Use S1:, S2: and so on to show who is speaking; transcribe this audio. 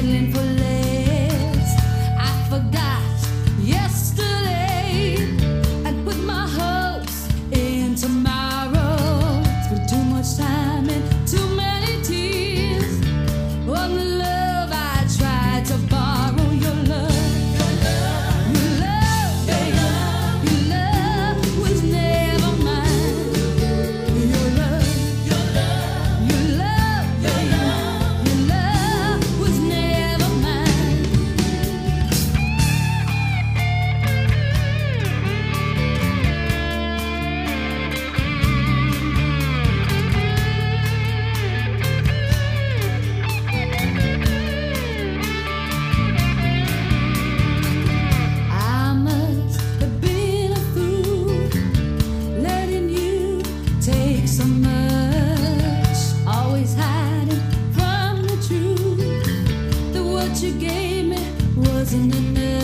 S1: settling for less. I forgot yesterday and put my hopes in tomorrow. Spent too much time and too many tears on the love I tried to borrow. Your love, your love, your love, baby. Your love was never mine. Your love, your love, your love, baby. Your love was never mine. I must have been a fool, letting you take so much, always hiding from the truth that what you gave me wasn't enough.